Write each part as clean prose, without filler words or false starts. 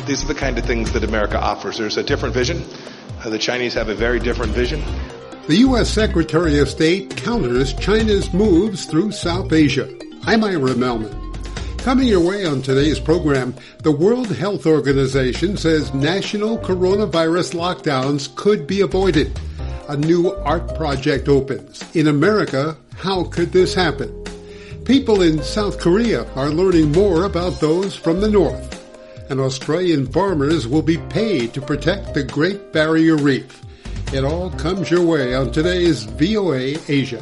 These are the kind of things that America offers. There's a different vision. The Chinese have a very different vision. The U.S. Secretary of State counters China's moves through South Asia. I'm Ira Melman. Coming your way on today's program, the World Health Organization says national coronavirus lockdowns could be avoided. A new art project opens. In America, how could this happen? People in South Korea are learning more about those from the north. And Australian farmers will be paid to protect the Great Barrier Reef. It all comes your way on today's VOA Asia.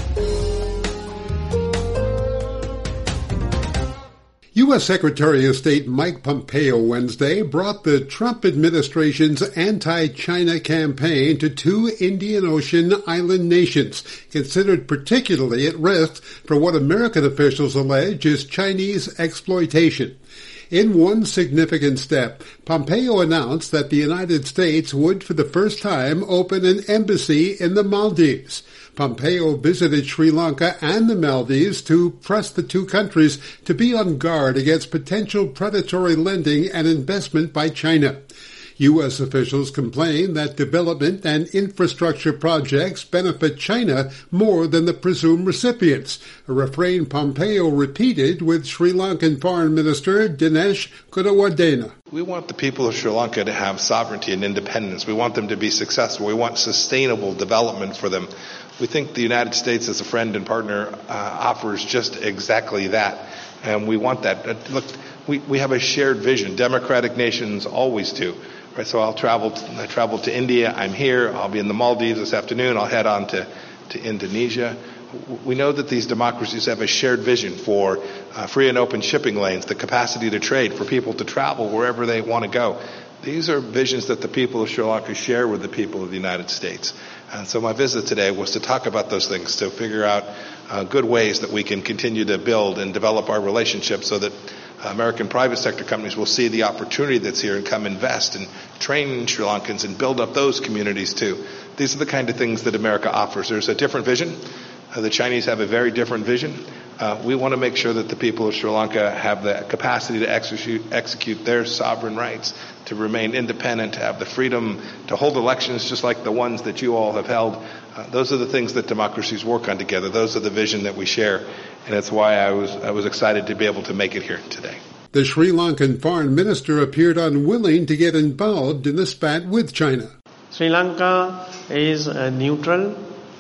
U.S. Secretary of State Mike Pompeo Wednesday brought the Trump administration's anti-China campaign to two Indian Ocean island nations, considered particularly at risk for what American officials allege is Chinese exploitation. In one significant step, Pompeo announced that the United States would for the first time open an embassy in the Maldives. Pompeo visited Sri Lanka and the Maldives to press the two countries to be on guard against potential predatory lending and investment by China. U.S. officials complain that development and infrastructure projects benefit China more than the presumed recipients, a refrain Pompeo repeated with Sri Lankan Foreign Minister Dinesh Gunawardena. We want the people of Sri Lanka to have sovereignty and independence. We want them to be successful. We want sustainable development for them. We think the United States as a friend and partner offers just exactly that, and we want that. Look, we have a shared vision. Democratic nations always do. Right, so I traveled to India. I'm here. I'll be in the Maldives this afternoon. I'll head on to Indonesia. We know that these democracies have a shared vision for free and open shipping lanes, the capacity to trade, for people to travel wherever they want to go. These are visions that the people of Sri Lanka share with the people of the United States. And so my visit today was to talk about those things, to figure out good ways that we can continue to build and develop our relationship so that American private sector companies will see the opportunity that's here and come invest and train Sri Lankans and build up those communities too. These are the kind of things that America offers. There's a different vision. The Chinese have a very different vision. We want to make sure that the people of Sri Lanka have the capacity to execute their sovereign rights, to remain independent, to have the freedom to hold elections just like the ones that you all have held. Those are the things that democracies work on together. Those are the vision that we share. And that's why I was excited to be able to make it here today. The Sri Lankan foreign minister appeared unwilling to get involved in the spat with China. Sri Lanka is a neutral,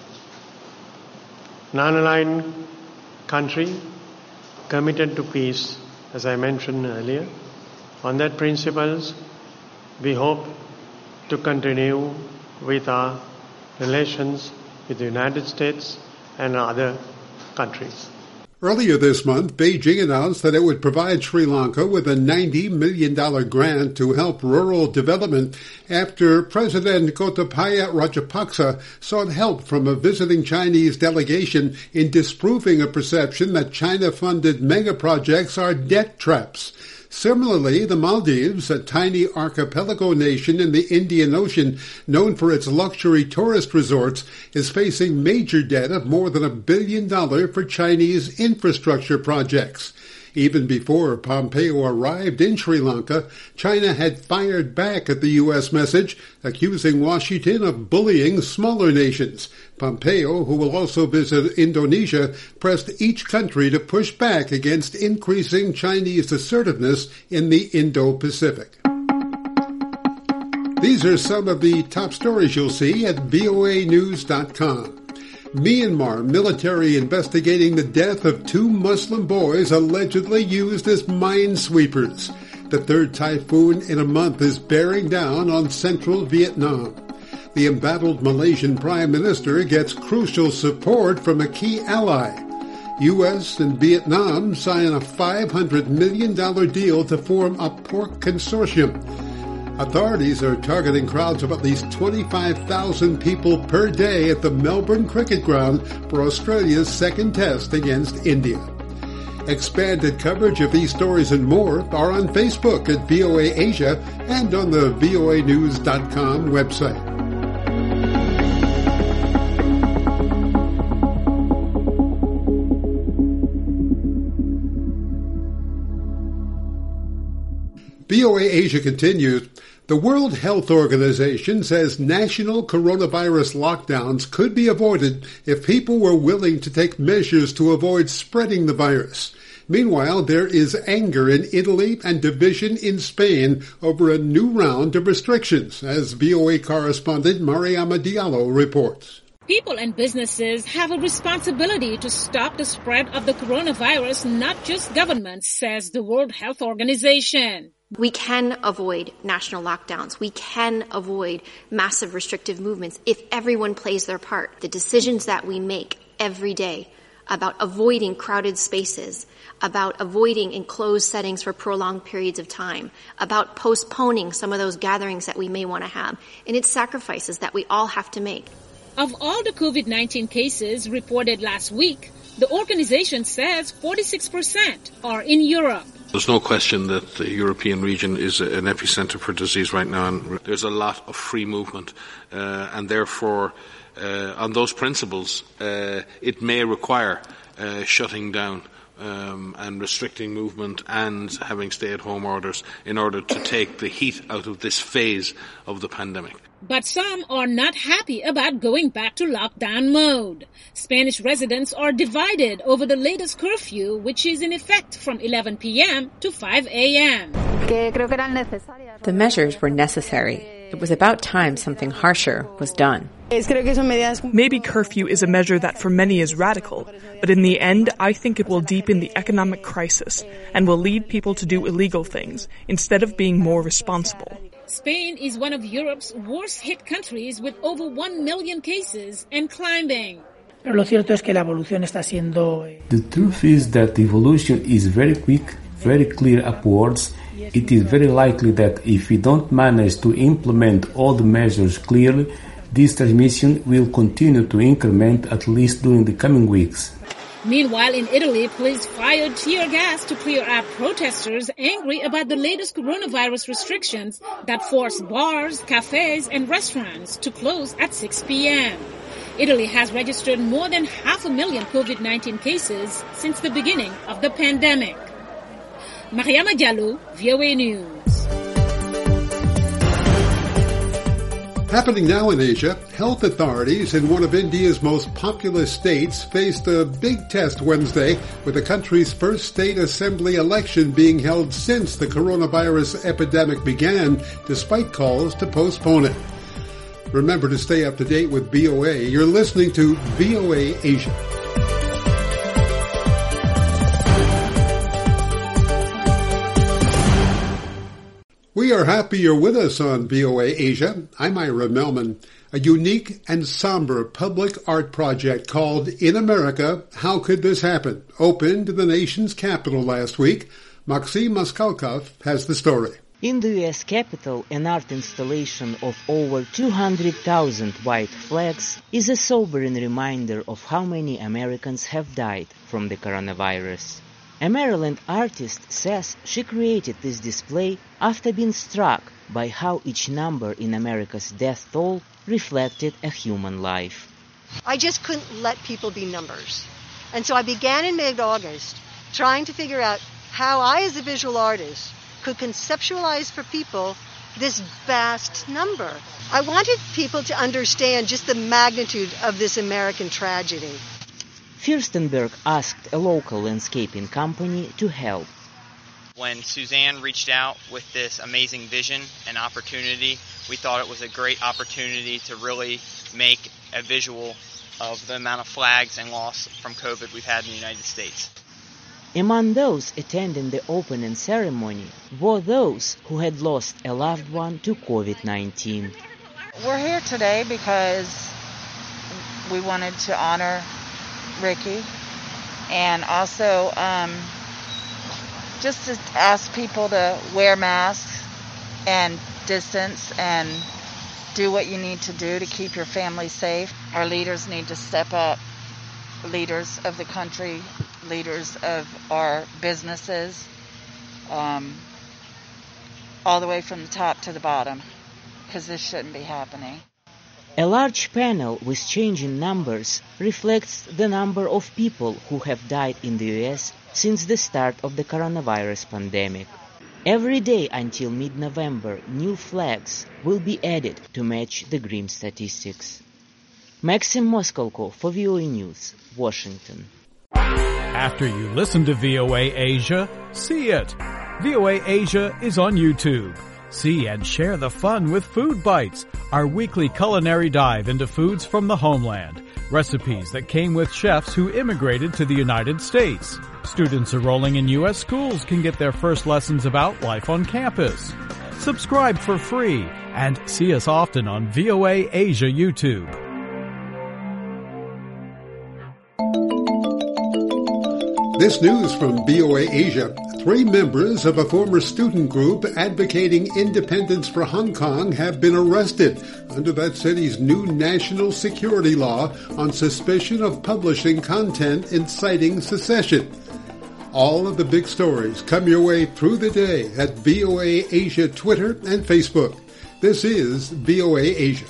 non-aligned country committed to peace, as I mentioned earlier. On that principles, we hope to continue with our relations with the United States and other countries. Earlier this month, Beijing announced that it would provide Sri Lanka with a $90 million grant to help rural development after President Gotabaya Rajapaksa sought help from a visiting Chinese delegation in disproving a perception that China-funded mega-projects are debt traps. Similarly, the Maldives, a tiny archipelago nation in the Indian Ocean known for its luxury tourist resorts, is facing major debt of more than $1 billion for Chinese infrastructure projects. Even before Pompeo arrived in Sri Lanka, China had fired back at the U.S. message, accusing Washington of bullying smaller nations. Pompeo, who will also visit Indonesia, pressed each country to push back against increasing Chinese assertiveness in the Indo-Pacific. These are some of the top stories you'll see at voanews.com. Myanmar military investigating the death of two Muslim boys allegedly used as minesweepers. The third typhoon in a month is bearing down on central Vietnam. The embattled Malaysian Prime Minister gets crucial support from a key ally. U.S. and Vietnam sign a $500 million deal to form a pork consortium. Authorities are targeting crowds of at least 25,000 people per day at the Melbourne Cricket Ground for Australia's second test against India. Expanded coverage of these stories and more are on Facebook at VOA Asia and on the voanews.com website. VOA Asia continues. The World Health Organization says national coronavirus lockdowns could be avoided if people were willing to take measures to avoid spreading the virus. Meanwhile, there is anger in Italy and division in Spain over a new round of restrictions, as VOA correspondent Mariama Diallo reports. People and businesses have a responsibility to stop the spread of the coronavirus, not just governments, says the World Health Organization. We can avoid national lockdowns. We can avoid massive restrictive movements if everyone plays their part. The decisions that we make every day about avoiding crowded spaces, about avoiding enclosed settings for prolonged periods of time, about postponing some of those gatherings that we may want to have, and it's sacrifices that we all have to make. Of all the COVID-19 cases reported last week, the organization says 46% are in Europe. There's no question that the European region is an epicenter for disease right now, and there's a lot of free movement, and therefore, on those principles, it may require shutting down and restricting movement and having stay-at-home orders in order to take the heat out of this phase of the pandemic. But some are not happy about going back to lockdown mode. Spanish residents are divided over the latest curfew, which is in effect from 11 p.m. to 5 a.m. The measures were necessary. It was about time something harsher was done. Maybe curfew is a measure that for many is radical, but in the end, I think it will deepen the economic crisis and will lead people to do illegal things instead of being more responsible. Spain is one of Europe's worst-hit countries with over 1 million cases and climbing. The truth is that the evolution is very quick, very clear upwards. It is very likely that if we don't manage to implement all the measures clearly, this transmission will continue to increment at least during the coming weeks. Meanwhile, in Italy, police fired tear gas to clear out protesters angry about the latest coronavirus restrictions that force bars, cafes, and restaurants to close at 6 p.m. Italy has registered more than 500,000 COVID-19 cases since the beginning of the pandemic. Mariama Diallo, VOA News. Happening now in Asia, health authorities in one of India's most populous states faced a big test Wednesday with the country's first state assembly election being held since the coronavirus epidemic began, despite calls to postpone it. Remember to stay up to date with VOA. You're listening to VOA Asia. We are happy you're with us on VOA Asia. I'm Ira Melman. A unique and somber public art project called In America, How Could This Happen? Opened in the nation's capital last week. Maxim Maskalkov has the story. In the U.S. Capitol, an art installation of over 200,000 white flags is a sobering reminder of how many Americans have died from the coronavirus. A Maryland artist says she created this display after being struck by how each number in America's death toll reflected a human life. I just couldn't let people be numbers. And so I began in mid-August trying to figure out how I, as a visual artist, could conceptualize for people this vast number. I wanted people to understand just the magnitude of this American tragedy. Furstenberg asked a local landscaping company to help. When Suzanne reached out with this amazing vision and opportunity, we thought it was a great opportunity to really make a visual of the amount of flags and loss from COVID we've had in the United States. Among those attending the opening ceremony were those who had lost a loved one to COVID-19. We're here today because we wanted to honor Ricky, and also just to ask people to wear masks and distance and do what you need to do to keep your family safe. Our leaders need to step up, leaders of the country, leaders of our businesses, all the way from the top to the bottom, because this shouldn't be happening. A large panel with changing numbers reflects the number of people who have died in the U.S. since the start of the coronavirus pandemic. Every day until mid-November, new flags will be added to match the grim statistics. Maxim Moskalko for VOA News, Washington. After you listen to VOA Asia, see it. VOA Asia is on YouTube. See and share the fun with Food Bites, our weekly culinary dive into foods from the homeland. Recipes that came with chefs who immigrated to the United States. Students enrolling in U.S. schools can get their first lessons about life on campus. Subscribe for free and see us often on VOA Asia YouTube. This news from VOA Asia. 3 members of a former student group advocating independence for Hong Kong have been arrested under that city's new national security law on suspicion of publishing content inciting secession. All of the big stories come your way through the day at VOA Asia Twitter and Facebook. This is VOA Asia.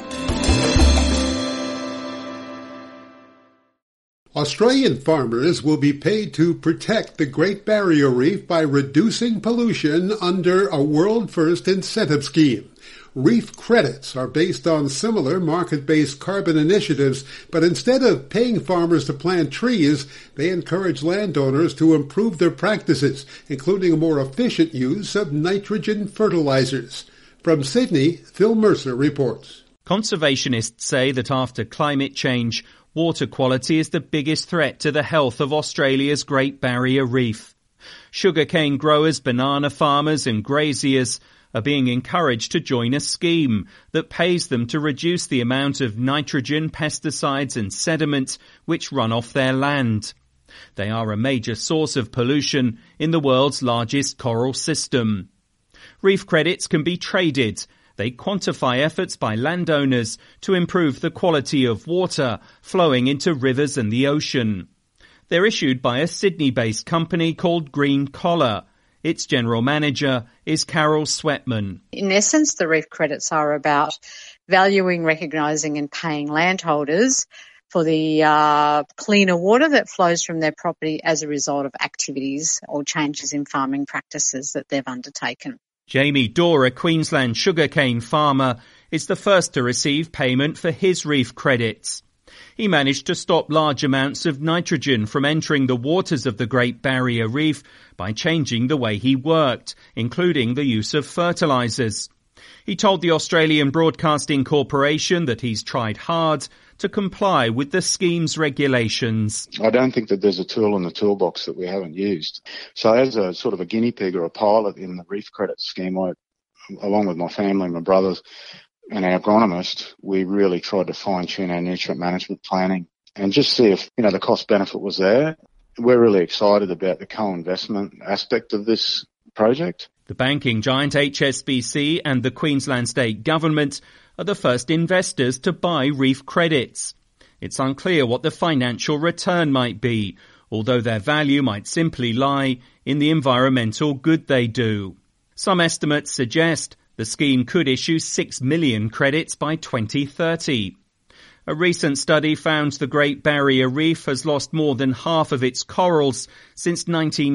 Australian farmers will be paid to protect the Great Barrier Reef by reducing pollution under a world-first incentive scheme. Reef credits are based on similar market-based carbon initiatives, but instead of paying farmers to plant trees, they encourage landowners to improve their practices, including a more efficient use of nitrogen fertilizers. From Sydney, Phil Mercer reports. Conservationists say that after climate change, water quality is the biggest threat to the health of Australia's Great Barrier Reef. Sugarcane growers, banana farmers and graziers are being encouraged to join a scheme that pays them to reduce the amount of nitrogen, pesticides and sediment which run off their land. They are a major source of pollution in the world's largest coral system. Reef credits can be traded. They quantify efforts by landowners to improve the quality of water flowing into rivers and the ocean. They're issued by a Sydney-based company called Green Collar. Its general manager is Carol Sweatman. In essence, the reef credits are about valuing, recognising and paying landholders for the cleaner water that flows from their property as a result of activities or changes in farming practices that they've undertaken. Jamie Dorr, a Queensland sugarcane farmer, is the first to receive payment for his reef credits. He managed to stop large amounts of nitrogen from entering the waters of the Great Barrier Reef by changing the way he worked, including the use of fertilisers. He told the Australian Broadcasting Corporation that he's tried hard to comply with the scheme's regulations. I don't think that there's a tool in the toolbox that we haven't used. So as a sort of a guinea pig or a pilot in the reef credit scheme, along with my family, my brothers and our agronomist, we really tried to fine-tune our nutrient management planning and just see if, the cost benefit was there. We're really excited about the co-investment aspect of this project. The banking giant HSBC and the Queensland State Government are the first investors to buy reef credits. It's unclear what the financial return might be, although their value might simply lie in the environmental good they do. Some estimates suggest the scheme could issue 6 million credits by 2030. A recent study found the Great Barrier Reef has lost more than half of its corals since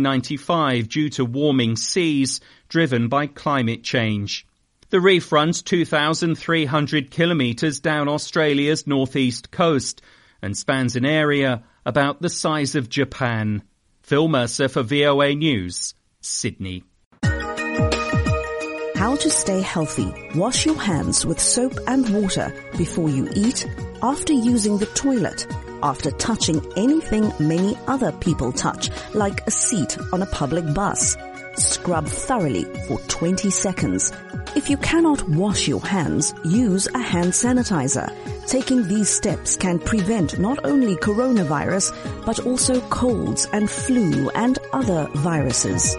1995 due to warming seas driven by climate change. The reef runs 2,300 kilometres down Australia's northeast coast and spans an area about the size of Japan. Phil Mercer for VOA News, Sydney. How to stay healthy. Wash your hands with soap and water before you eat, after using the toilet, after touching anything many other people touch, like a seat on a public bus. Scrub thoroughly for 20 seconds. If you cannot wash your hands, use a hand sanitizer. Taking these steps can prevent not only coronavirus, but also colds and flu and other viruses.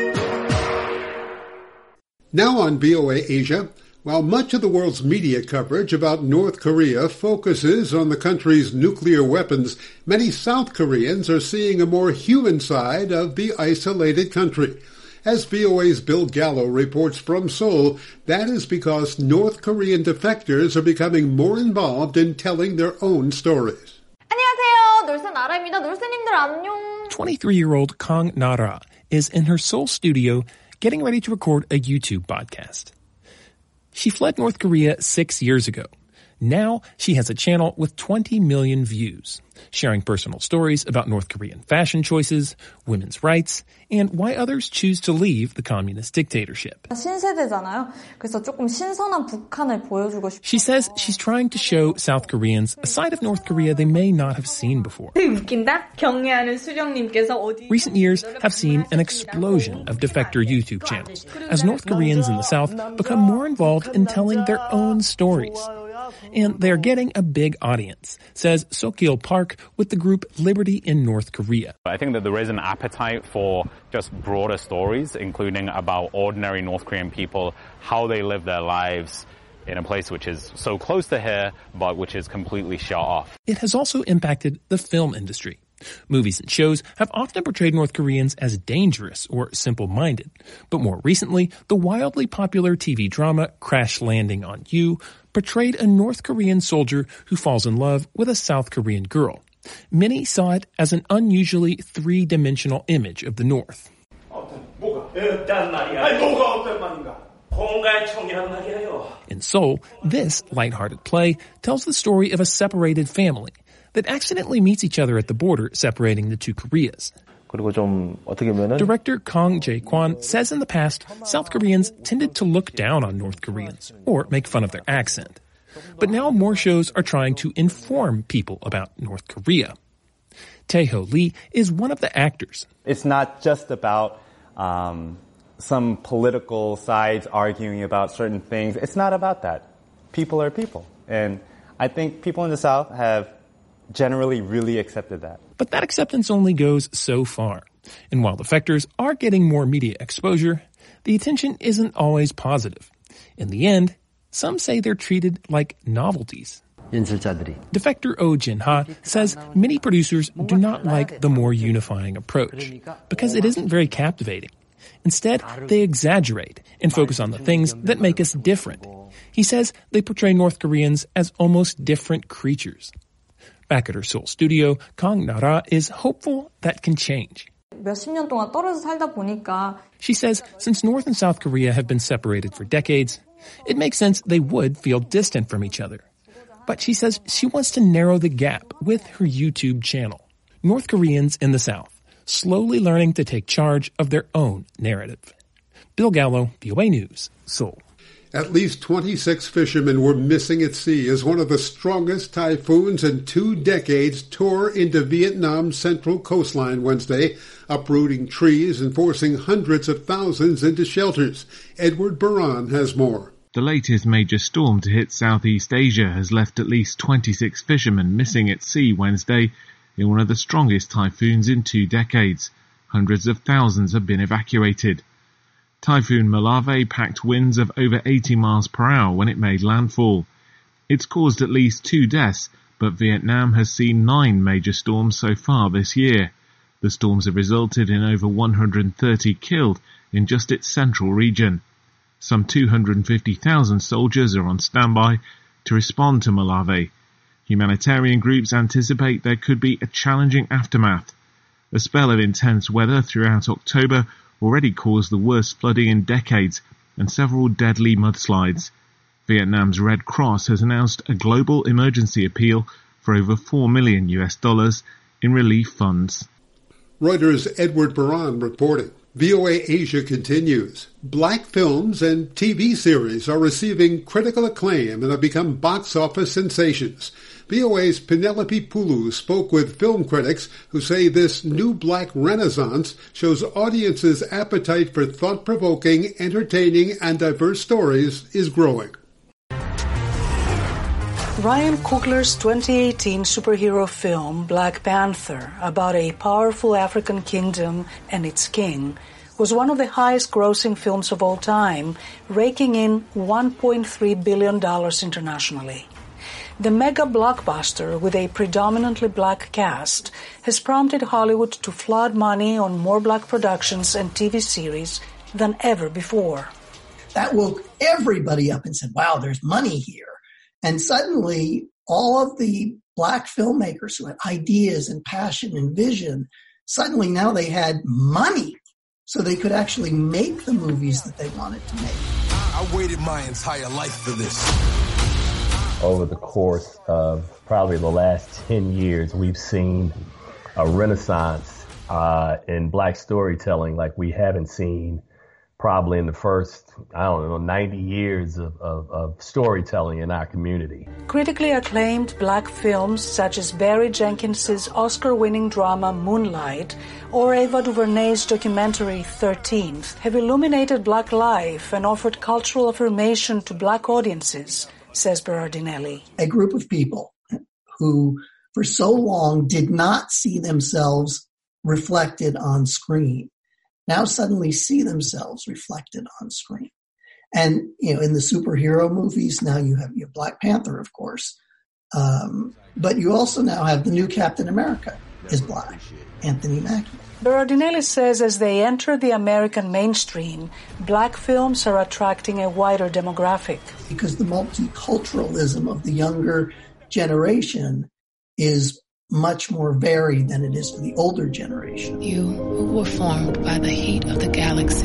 Now on VOA Asia, while much of the world's media coverage about North Korea focuses on the country's nuclear weapons, many South Koreans are seeing a more human side of the isolated country. As VOA's Bill Gallo reports from Seoul, that is because North Korean defectors are becoming more involved in telling their own stories. 안녕하세요. 놀세 나라입니다. 놀세님들 안녕. 23-year-old Kang Nara is in her Seoul studio getting ready to record a YouTube podcast. She fled North Korea 6 years ago. Now she has a channel with 20 million views, sharing personal stories about North Korean fashion choices, women's rights, and why others choose to leave the communist dictatorship. 신세대잖아요. 그래서 조금 신선한 북한을 보여주고 싶어요. She says she's trying to show South Koreans a side of North Korea they may not have seen before. 웃긴다? 경례하는 수령님께서 어디 Recent years have seen an explosion of defector YouTube channels as North Koreans in the South become more involved in telling their own stories. And they're getting a big audience, says Sokil Park with the group Liberty in North Korea. I think that there is an appetite for just broader stories, including about ordinary North Korean people, how they live their lives in a place which is so close to here, but which is completely shut off. It has also impacted the film industry. Movies and shows have often portrayed North Koreans as dangerous or simple-minded. But more recently, the wildly popular TV drama Crash Landing on You portrayed a North Korean soldier who falls in love with a South Korean girl. Many saw it as an unusually three-dimensional image of the North. In Seoul, this lighthearted play tells the story of a separated family that accidentally meets each other at the border separating the two Koreas. Director Kang Jae-kwon says in the past, South Koreans tended to look down on North Koreans or make fun of their accent. But now more shows are trying to inform people about North Korea. Tae-ho Lee is one of the actors. It's not just about some political sides arguing about certain things. It's not about that. People are people. And I think people in the South have generally really accepted that. But that acceptance only goes so far. And while defectors are getting more media exposure, the attention isn't always positive. In the end, some say they're treated like novelties. Defector Oh Jin-ha says many producers do not like the more unifying approach because it isn't very captivating. Instead, they exaggerate and focus on the things that make us different. He says they portray North Koreans as almost different creatures. Back at her Seoul studio, Kang Nara is hopeful that can change. 몇십 년 동안 떨어져 살다 보니까 She says since North and South Korea have been separated for decades, it makes sense they would feel distant from each other. But she says she wants to narrow the gap with her YouTube channel. North Koreans in the South, slowly learning to take charge of their own narrative. Bill Gallo, VOA News, Seoul. At least 26 fishermen were missing at sea as one of the strongest typhoons in 2 decades tore into Vietnam's central coastline Wednesday, uprooting trees and forcing hundreds of thousands into shelters. Edward Baran has more. The latest major storm to hit Southeast Asia has left at least 26 fishermen missing at sea Wednesday in one of the strongest typhoons in 2 decades. Hundreds of thousands have been evacuated. Typhoon Malave packed winds of over 80 miles per hour when it made landfall. It's caused at least 2 deaths, but Vietnam has seen 9 major storms so far this year. The storms have resulted in over 130 killed in just its central region. Some 250,000 soldiers are on standby to respond to Malave. Humanitarian groups anticipate there could be a challenging aftermath. A spell of intense weather throughout October already caused the worst flooding in decades and several deadly mudslides. Vietnam's Red Cross has announced a global emergency appeal for over $4 million in relief funds. Reuters' Edward Baran reporting. VOA Asia continues. Black films and TV series are receiving critical acclaim and have become box office sensations. VOA's Penelope Pulu spoke with film critics who say this new black renaissance shows audiences' appetite for thought-provoking, entertaining, and diverse stories is growing. Ryan Coogler's 2018 superhero film, Black Panther, about a powerful African kingdom and its king, was one of the highest-grossing films of all time, raking in $1.3 billion internationally. The mega blockbuster, with a predominantly black cast, has prompted Hollywood to flood money on more black productions and TV series than ever before. That woke everybody up and said, wow, there's money here. And suddenly, all of the black filmmakers who had ideas and passion and vision, suddenly now they had money. so they could actually make the movies that they wanted to make. I waited my entire life for this. Over the course of probably the last 10 years, we've seen a renaissance in Black storytelling like we haven't seen probably in the first, 90 years of storytelling in our community. Critically acclaimed Black films such as Barry Jenkins's Oscar-winning drama Moonlight or Ava DuVernay's documentary 13th have illuminated Black life and offered cultural affirmation to Black audiences, says Berardinelli. A group of people who for so long did not see themselves reflected on screen now suddenly see themselves reflected on screen. And, in the superhero movies, now you have Black Panther, of course. But you also now have the new Captain America is Black, Anthony Mackie. Berardinelli says as they enter the American mainstream, Black films are attracting a wider demographic. Because the multiculturalism of the younger generation is much more varied than it is for the older generation. You who were formed by the heat of the galaxy.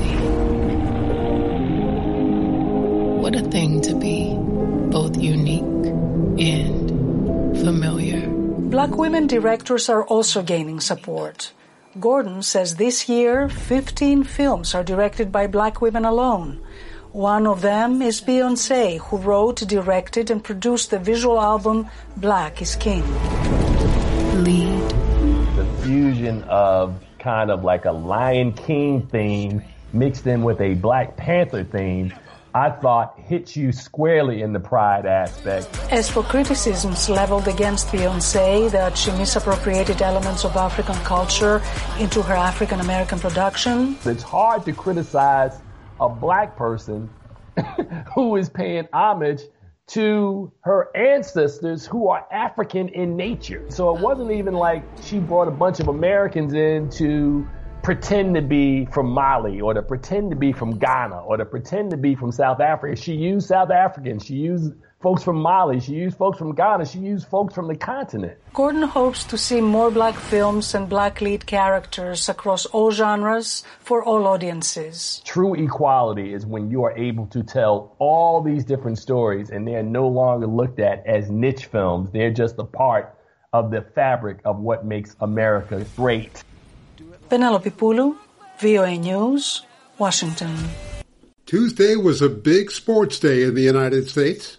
What a thing to be, both unique and familiar. Black women directors are also gaining support. Gordon says this year, 15 films are directed by Black women alone. One of them is Beyoncé, who wrote, directed, and produced the visual album Black is King. Lead. The fusion of kind of like a Lion King theme mixed in with a Black Panther theme, I thought hits you squarely in the pride aspect. As for criticisms leveled against Beyoncé that she misappropriated elements of African culture into her African American production, it's hard to criticize a Black person who is paying homage to her ancestors who are African in nature. So it wasn't even like she brought a bunch of Americans in to pretend to be from Mali or to pretend to be from Ghana or to pretend to be from South Africa. She used South Africans. She used folks from Mali. She used folks from Ghana. She used folks from the continent. Gordon hopes to see more Black films and Black lead characters across all genres for all audiences. True equality is when you are able to tell all these different stories and they're no longer looked at as niche films. They're just a part of the fabric of what makes America great. Penelope Pulu, VOA News, Washington. Tuesday was a big sports day in the United States.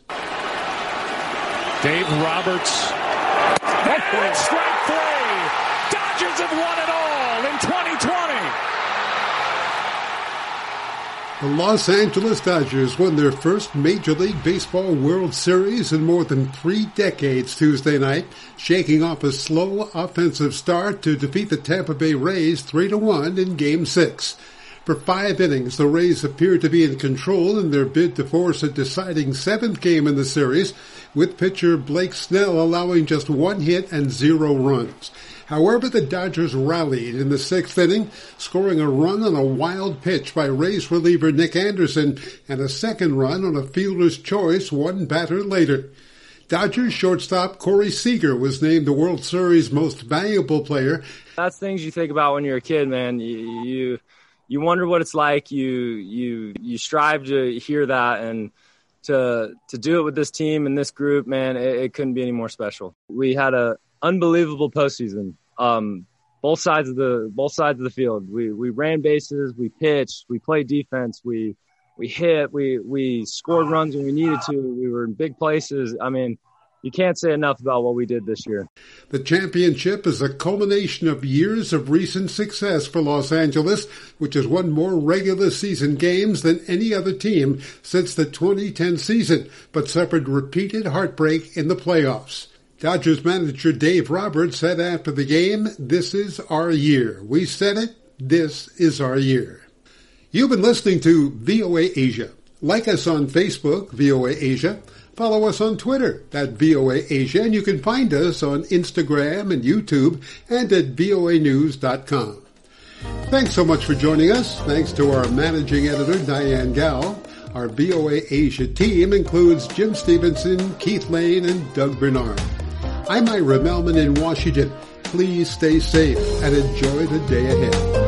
Dave Roberts. And strike three. Dodgers have won it all in 2020. The Los Angeles Dodgers won their first Major League Baseball World Series in more than 3 decades Tuesday night, shaking off a slow offensive start to defeat the Tampa Bay Rays 3-1 in Game 6. For 5 innings, the Rays appeared to be in control in their bid to force a deciding 7th game in the series, with pitcher Blake Snell allowing just 1 hit and 0 runs. However, the Dodgers rallied in the 6th inning, scoring a run on a wild pitch by Rays reliever Nick Anderson and a second run on a fielder's choice 1 batter later. Dodgers shortstop Corey Seager was named the World Series most valuable player. That's things you think about when you're a kid, man. You wonder what it's like. You strive to hear that, and to do it with this team and this group, man, it couldn't be any more special. We had a unbelievable postseason. Both sides of the field. We ran bases, we pitched, we played defense, we hit, we scored runs when we needed to. We were in big places. I mean, you can't say enough about what we did this year. The championship is a culmination of years of recent success for Los Angeles, which has won more regular season games than any other team since the 2010 season, but suffered repeated heartbreak in the playoffs. Dodgers manager Dave Roberts said after the game, "This is our year. We said it. This is our year." You've been listening to VOA Asia. Like us on Facebook, VOA Asia. Follow us on Twitter at VOA Asia, and you can find us on Instagram and YouTube and at voanews.com. Thanks so much for joining us. Thanks to our managing editor, Diane Gall. Our VOA Asia team includes Jim Stevenson, Keith Lane, and Doug Bernard. I'm Ira Melman in Washington. Please stay safe and enjoy the day ahead.